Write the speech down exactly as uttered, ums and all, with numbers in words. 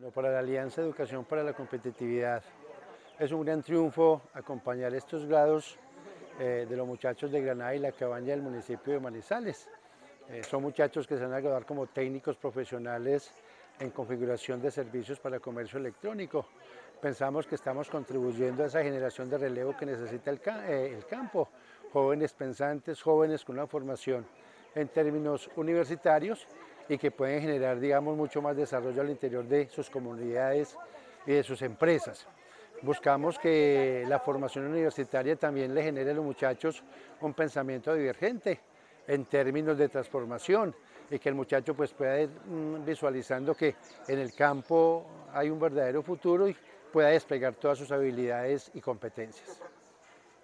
Bueno, para la Alianza Educación para la Competitividad es un gran triunfo acompañar estos grados eh, de los muchachos de Granada y La Cabaña del municipio de Manizales. Eh, son muchachos que se van a graduar como técnicos profesionales en configuración de servicios para comercio electrónico. Pensamos que estamos contribuyendo a esa generación de relevo que necesita el, eh, el campo, jóvenes pensantes, jóvenes con una formación en términos universitarios y que pueden generar, digamos, mucho más desarrollo al interior de sus comunidades y de sus empresas. Buscamos que la formación universitaria también le genere a los muchachos un pensamiento divergente en términos de transformación y que el muchacho pues pueda ir visualizando que en el campo hay un verdadero futuro y pueda desplegar todas sus habilidades y competencias.